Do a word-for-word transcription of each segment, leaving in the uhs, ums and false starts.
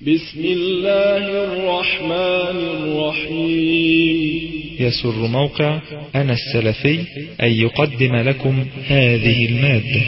بسم الله الرحمن الرحيم. يسر موقع أنا السلفي أن يقدم لكم هذه المادة.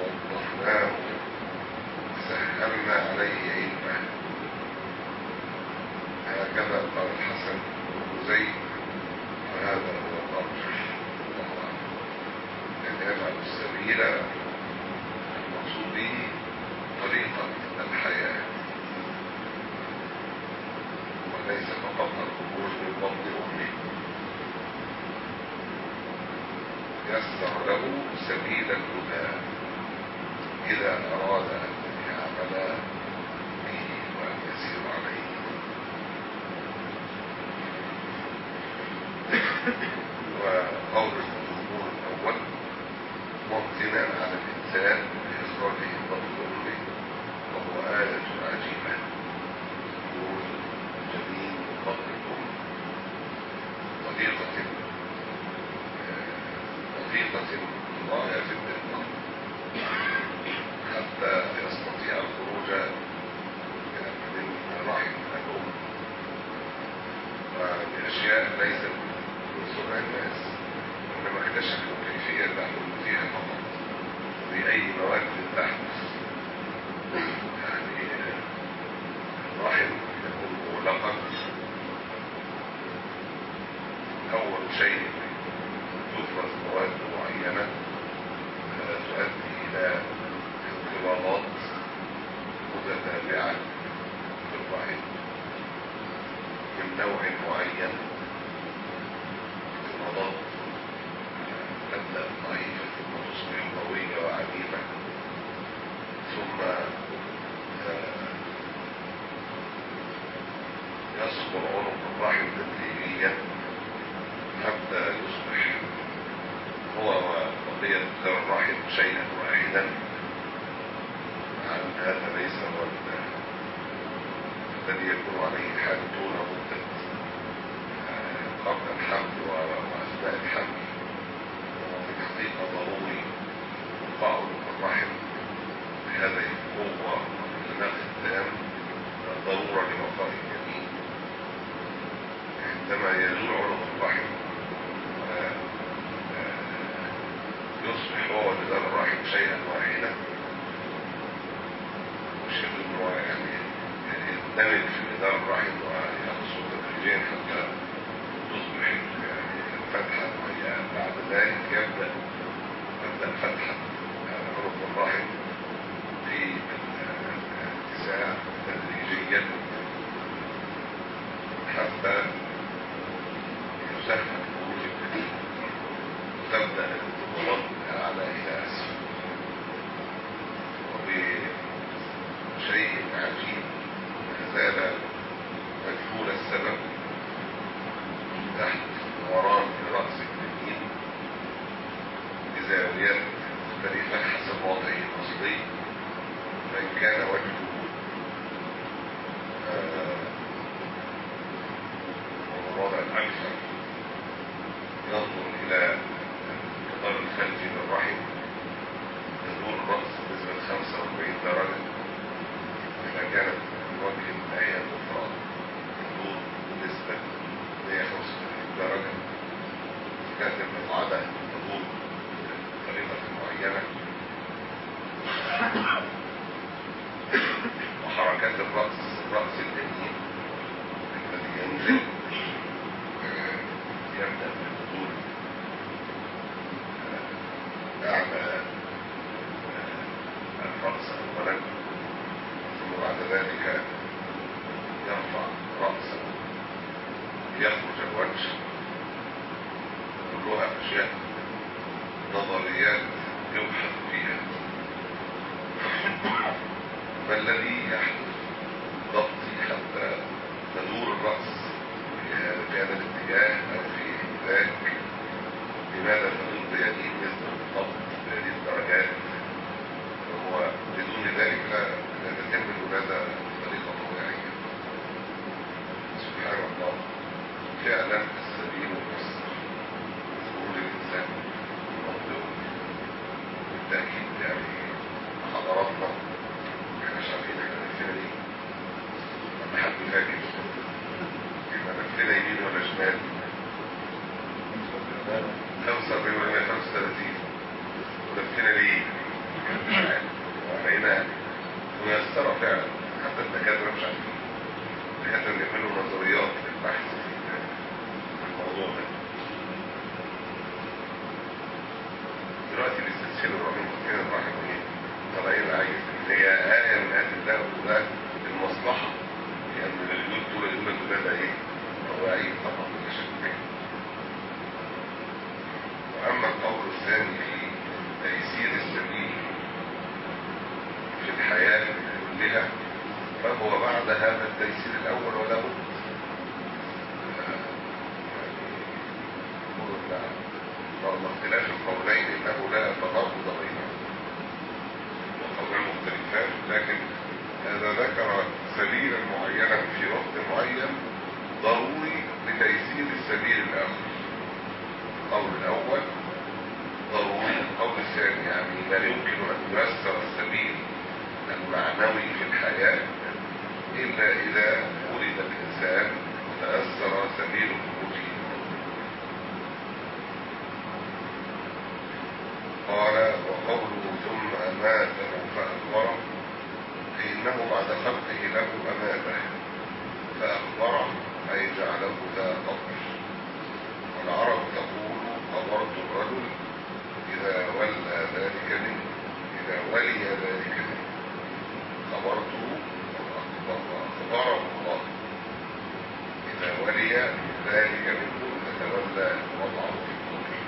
سهلنا عليه علما كما قال الحسن بن زيد وهذا هو الأرجح والله أن يجعل السبيل المقصود به طريقة الحياة وليس فقط الخروج من بطن أمه، يسر له سبيل الهدى إذا أراد أن يعمل به وأن يسير عليه. وقول الجمهور الأول ممتنع على الإنسان بإخراجه من بطن أمه وهو آية عجيبة، خروج الجنين من بطن الأم طريقة طريقة غاية في الدقة حتى يستطيع الخروج من رحم الأم وبأشياء ليست من صنع الناس، إنما اكتشفوا كيفية الحلول فيها فقط بأي مواد تحدث. يعني الرحم يكون مغلقا، أول شيء تفرز مواد معينة تؤدي إلى انقباضات متتابعة في الرحم من نوع معين، انقباضات تبدأ ضعيفة ثم تصبح قوية وعجيبة، ثم يصبر عنق الرحم تدريجيا حتى يصبح هو وبقية ذر الرحم شيئا واحدا. عن هذا ليس هو الذي يكون عليه حال طول مدة قبل الحمل وأثناء الحمل، وفي الحقيقة ضروري بقاء الرحم بهذه القوة والانغلاق التام ضرورة لبقاء الجنين. عندما يزول عنق الرحم يصبح هو وجدار الرحم شيئا واحدا، وشبه انه يعني يندمج في جدار الرحم ويخصه تدريجيا حتى تصبح يعني فتحة، وهي بعد ذلك يبدأ تبدأ فتحة عنق الرحم في الاتساع تدريجيا حتى يسهل خروج الجنين وتبدأ الانتقالات من أعلى إلى أسفل. وبشيء عجيب ما زال مجهول السبب تحت دوران رأس الجنين بزاويات مختلفة حسب وضعه الأصلي، فإن كان وجهه الوضع الأكثر ينظر إلى الجدار الخلفي للرحم يدور الرأس بنسبة خمسة وأربعين درجة، إذا كانت الوجه الناحية الأخرى يدور بنسبة مئة وخمسة وثلاثين درجة، كانت المقعدة تدور بطريقة معينة، وحركات الرأس رأس الجنين الذي ينزل يبدأ بالنزول أعلى الرأس أولا، ثم بعد ذلك يرفع رأسه يخرج الوجه. كلها أشياء نظريات يبحث فيها ما الذي يحدث ضبطي حتى تدور الرأس في هذا الاتجاه أو في ذاك. لماذا تدور بهذه النسبة بالضبط بهذه الدرجات؟ وهو بدون ذلك لا تتم الولادة بطريقة طبيعية. سبحان الله، فعلا السبيل والمسر خروج الإنسان من بطن بالتأكيد. يعني حضاراتنا احنا مش عارفين احنا نفسنا ليه، لما حد فاكر احنا نفسنا يمين ولا شمال، خمسة وأربعين ولا مية وخمسة وثلاثين، ونفسنا ليه مش عارف. وعلينا ميسرة فعلا، حتى الدكاترة مش عارفين. الدكاترة اللي يعملوا نظريات التفسير الأول ولا بد يعني رغم اختلاف القولين إنه لا تضاد بينهم وقولين مختلفان، لكن هذا ذكر سبيلا معينا في وقت معين ضروري لتيسير السبيل الآخر. القول الأول ضروري، القول الثاني يعني لا يمكن أن ييسر السبيل المعنوي في الحياة إلا إذا ولد الإنسان وتأثر سبيل خروجه. قال وقوله ثم أماته فأخبره، فإنه بعد خلقه له أماته فأخبره أي جعله ذا قبر. والعرب تقول قبرت الرجل إذا ولى ذلك منه، إذا ولي ذلك منه خبرته وأخبره الله إذا ولي ذلك منه يتولى وضعه في القبر.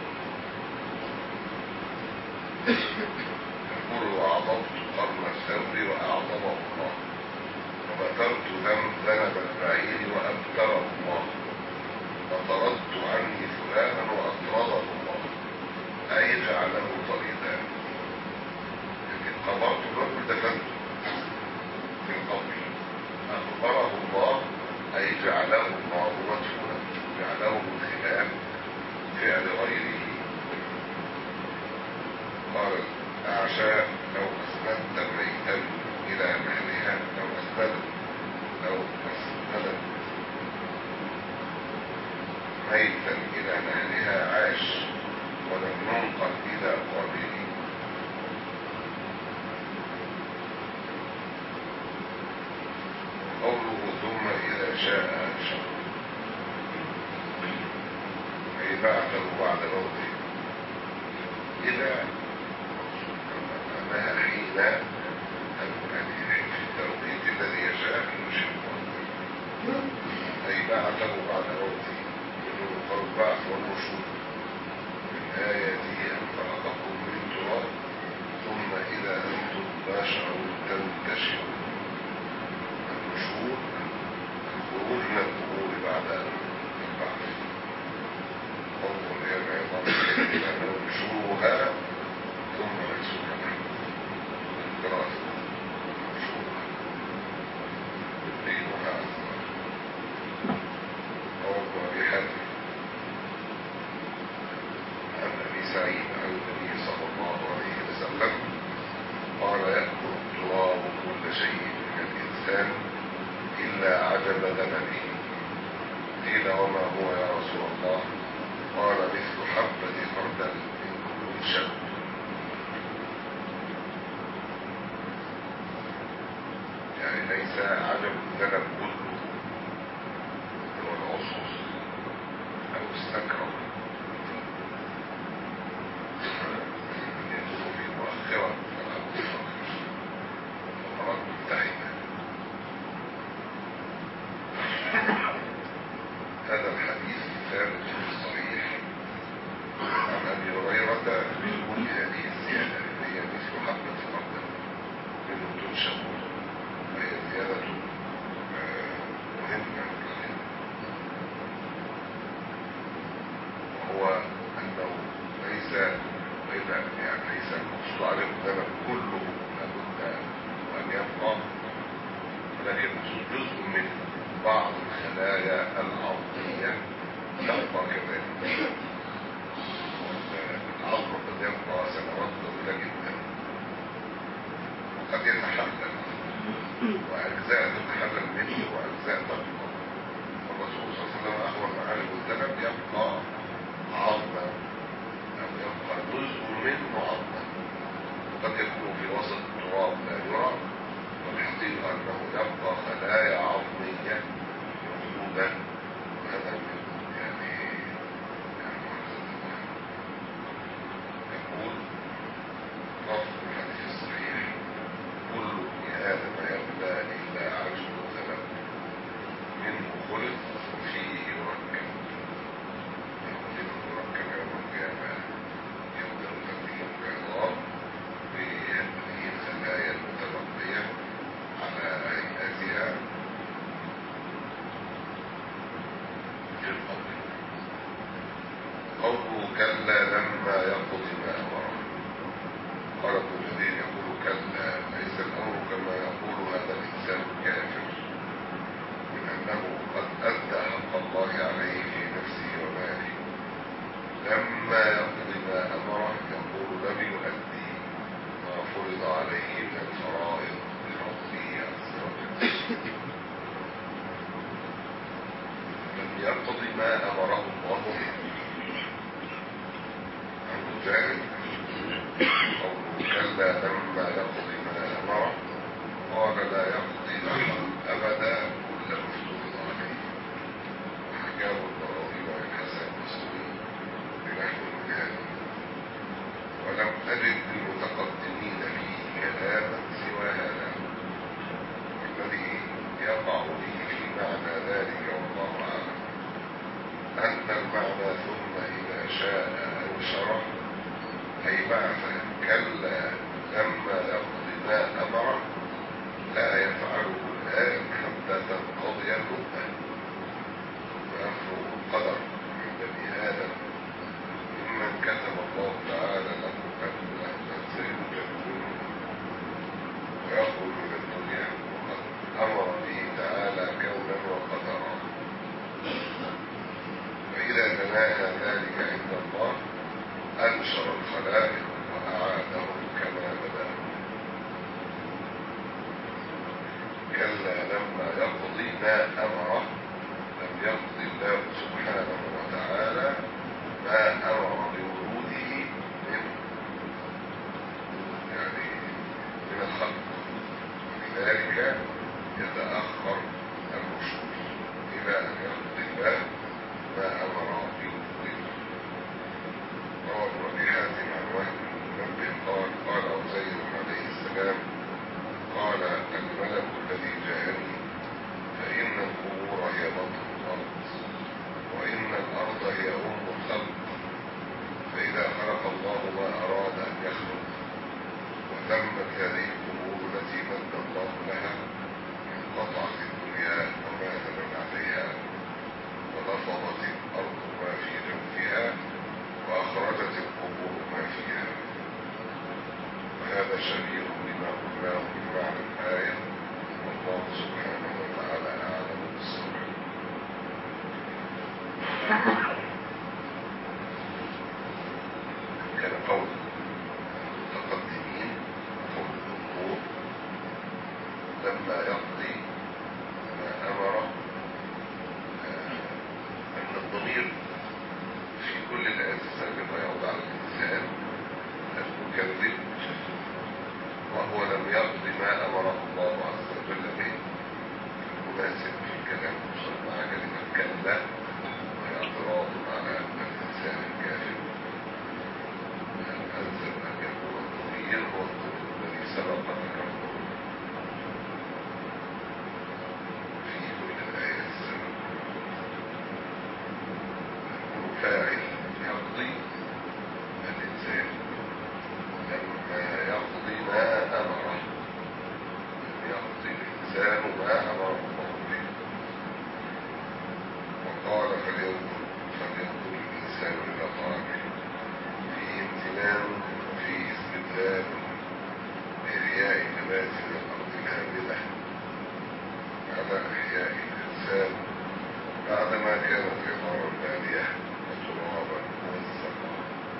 يقول وأعظمت قرن الثور وأعظمه الله، وبترت ذنب البعير وأبتره الله، وطردت عني فلانا وأطرده الله أي جعله طريدا. لكن قبرت الرجل دفنته في القبر، أخبره الله أي جعله الله مدفونا، جعله من خلال فعل غيره. قال الأعشاء لو أسندت الميتة إلى مهلها، لو أسندت لو أسندت ميتا إلى مهلها عاش ولم ينقل إلى قابله. قوله ثم إذا شاء أنشأ أي بعثه بعد موته. إذا معناها حين في التوقيت الذي يشاء ينشئه، أي بعثه بعد موته. يقول البعث والنشور من آياته أن خلقكم من تراب ثم إذا أنتم بشر تنتشرون. النشور الخروج من القبور بعد البعث. انظر إلى العظام أنه نشورها ثم نكسوها الدراسة نشورها بينها أسرار. قول أبي حاتم عن أبي سعيد عن النبي صلى الله عليه وسلم قال يأكل التراب كل شيء من الإنسان إلا عجب ذنبه. قيل وما هو يا رسول الله؟ قال مثل حبة خردل من كل شب. يعني ليس عجب الذنب كله هو العصر أو السكرة يكون في مؤخرة ومرات متحدة. هذا الحديث ثابت في الصحيح عن أبي هريرة بكل هذه الزيادة، هي مثل حبة خردل منه تنشأ، وهي زيادة مهمة. وهو أنه ليس يعني ليس المقصود عليه الذنب كله لابد أن يبقى، ولكن المقصود جزء من بعض الخلايا العظمية تبقى كذلك. العظم قد يبقى سنوات طويلة جدا وقد يتحلل، وأجزاء تتحلل منه وأجزاء تبقى. والرسول صلى الله عليه وسلم أخبر عن الذنب يبقى عظما أو يبقى جزء منه عظما، وقد يكون في وسط كلا لما يقض ما أمره. قال ابن جرير يقول كلا ليس الأمر كما يقول هذا الإنسان الكافر من أنه قد أدى حق الله عليه في نفسه وماله. لما يقض ما أمره يقول لم يؤدي ما فرض عليه من الفرائض لربه عز وجل. لم يقض ما أمره الله به. عن مجاهد قوله كلا لما يقض ما أمره قال لا يقضي أبدا كل مفتوض عليه. وحكاه الضرائب والحسن البصري بنحو هذا. ولم أجد للمتقدمين فيه كلاما سوى هذا، والذي يقع لي في معنى ذلك والله أعلم أن المعنى ثم إذا شاء أنشره أي بعث. كلا لما يقض ما أمره لا يفعله الآن حتى تنقضي الرؤى ويفرغ القدر عند ابن آدم ممن كتب الله تعالى له أن سيوجد منه ويخرج من الدنيا وقد أمر به تعالى كونا وقدرا. فإذا تناهى ذلك عند الله أنشر الخلائق وأعادهم كما بدأوا. كلا لما يقضي ما أمره لم يقضي الله سبحانه وتعالى ما أمر بوروده من يعني من الخلق، ولذلك يتأخر الرشود إلى أن يقضي الله ما أمر بوروده. روى ابن أبي حاتم عن وهب بن منبه قال قال عزير عليه السلام قال الملك الذي جاءني فإن القبور هي بطن الأرض وإن الأرض هي أم الخلق، فإذا خلق الله ما أراد أن يخلق وتمت هذه القبور التي مد الله لها انقطعت الدنيا وما تمت عليها ونفضت الأرض ما في جوفها وأخرجت القبور ما فيها. وهذا شبيه بما قلناه من معنى الآية والله سبحانه وتعالى أعلم بالصواب. كان قول المتقدمين قول الجمهور لما يقضي ما أمره أن الضمير في كل الآيات السابقة يعود على الإنسان المكذب وهو لم يقض ما أمره الله عز وجل به. المناسب في الكلام وصل مع كلمة كلا وهي اعتراض على الإنسان الكافر. الأنسب أن يكون الضمير هو الضمير الذي سبق ذكره في كل الآيات السابقة. يكون فاعل يقضي الإنسان لما يقضي ما أمره، يقضي الإنسان ما أمره الله به. وقال فلينظر فلينظر الإنسان إلى طعامه فيه امتنان وفيه استبدال بإحياء نبات من الأرض الهامدة على إحياء الإنسان بعدما كانت عظاما بالية وترابا موثقا.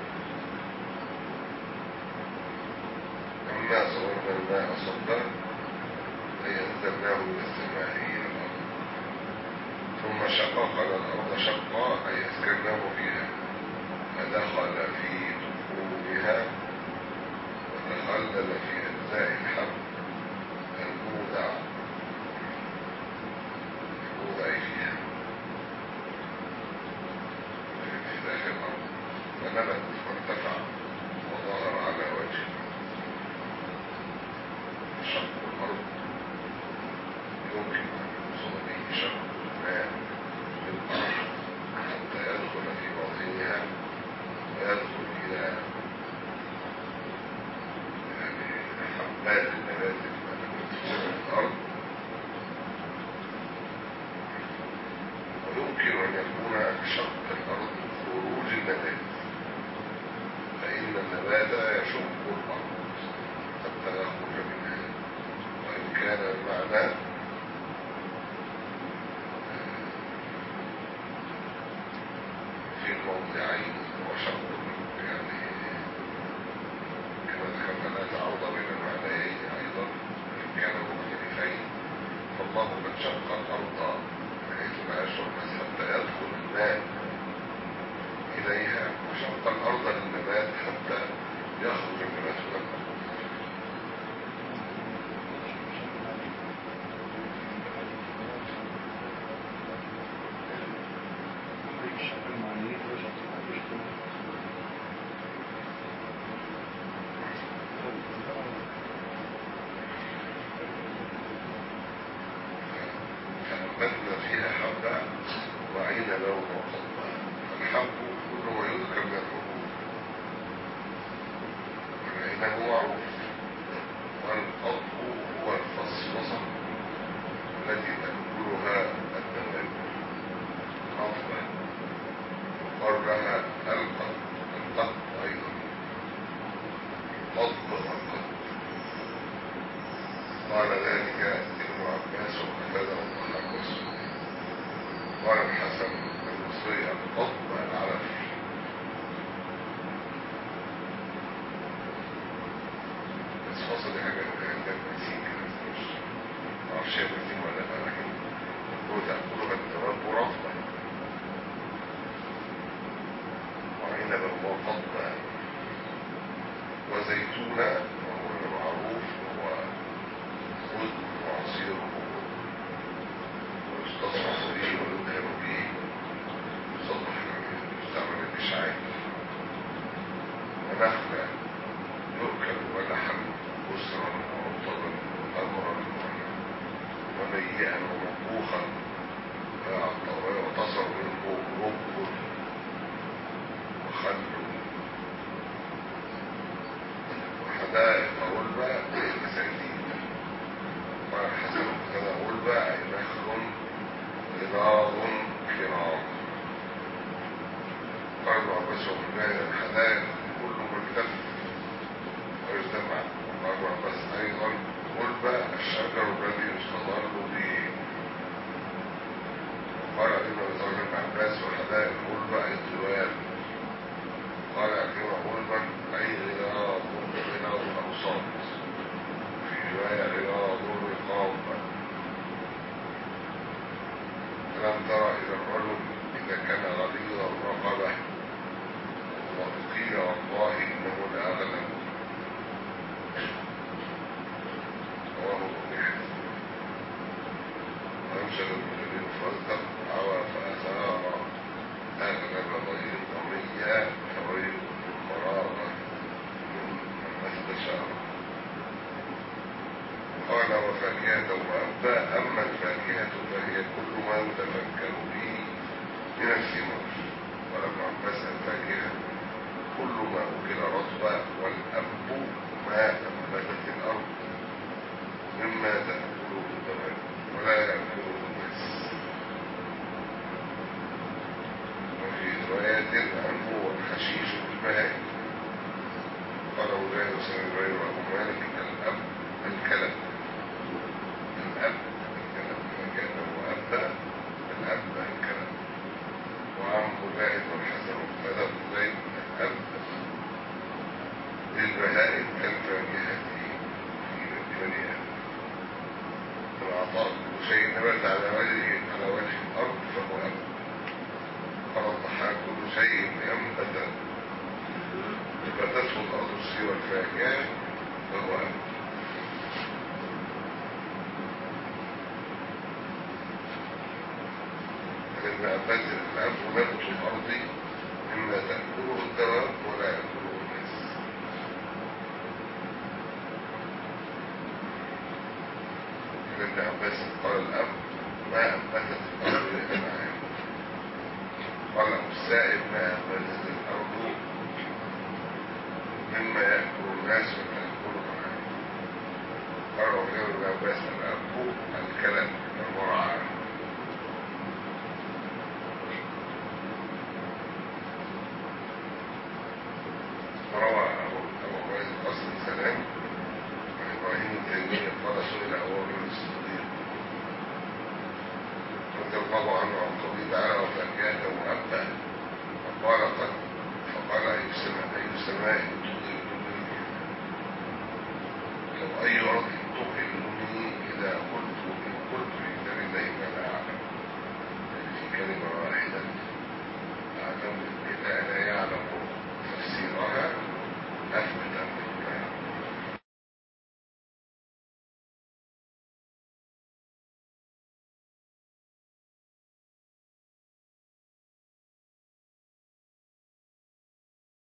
أما صورنا الماء صبا أي أنزلناه من السماء إلى الأرض ثم شققنا الأرض شقا أي أسكناه فيها فدخل في دخولها وتخلل في أجزاء الحب المودع المودع فيها في داخل الأرض فنبت وارتفع وظهر على وجهه. شق الأرض يمكن أن يوصل به شق الماء للأرض حتى يدخل في باطنها ويدخل إلى يعني حبات النبات المدفونة في الأرض. ويمكن أن يكون شق الأرض خروج النبات النبات يشق الأرض حتى يخرج منها. وإن كان المعنى في الموضعين وشق يعني كما ذكرنا لا تعارض بين المعنيين أيضا إن كانوا مختلفين. فالله قد شق الأرض بحيث لا يشعر الناس حتى يدخل الماء إليها، وشق الأرض للنبات حتى يخرج النبات من الأرض. فأنبتنا فيها حبا وعنبا وقضبا. الحب كل ما يذكر من الحبوب، والعنب معروف، والقضب هو الفصفصة التي تأكلها الدواب رطبة، يقال لها القضب. القضب أيضا قضب والقضب. قال ذلك ابن عباس وقتادة والضحاك والسدي. قال الحسن البصري القضب العلف. بس فصل دي حاجة عندك بنسين كده مش معرفش هي بنسين ولا لا، لكن هو تأكلها الدواب رطبة. وعنبا وقضبا وزيتونا وهو المعروف وهو خذ وعصيره ويستصرف به ويدهن به يصبح يستعمل الإشعاع. ونخلة يؤكل ولحم بسرا ورطبا وأمرا ونيئا ومطبوخا وتصر منه رب وخل وحدائق غلبة بسيدين. قال الحسن كذا غلبة أي نخل غراض كرام. قال ابن عباس ومجاهد الحدائق كل ملتف ويجتمع. وقال ابن عباس أيضا غلبة الشجر الذي يستظل به. وقال ابن عباس وحدائق غلبة أي الطوال. قال أكرم غلبا أي غراض غراض الأوساط، في رواية غراض الرقاب. ألم ترى إلى الرجل إذا كان غليظ الرقبة وقيل والله إنه لأغلب. رواه البخاري. ويمشى المجرم فازدق عوى فأثار أغلب غير ضمية فويل المراغة من استشار. قال وفاكهة وأبا. أما الفاكهة فهي كل ما يتفكر به من الثمار. قال ابن عباس الفاكهة كل ما أكل رطبا، والأب ما أنبتت الأرض مما تأكله الدواب ولا يأكله الناس. وفي روايات عنه والحشيش بالبهائم. قال مجاهد وسلم غير أبو مالك الأب الكلب. الأب الكلب فكان وأبا الأب الكلب. وعن مجاهد والحسن وقتادة بن زيد الأب للبهائم كالفاكهة في بني آدم. العطاء كل شيء نبت على وجه على وجه الأرض فهو أب. قال الضحاك كل شيء ينبت نبتته الأرض سوى الفاكهة فهو أب. ابن عباس الأب نبت الأرض مما تأكله الدواب ولا يأكله الناس. ابن عباس قال الأب ما أنبتت الأرض للأنعام. قال أبو السائب ما أنبتت الأرض مما يأكل الناس وتأكل الأنعام. قال ابن عباس الأب الكلام والمرعى.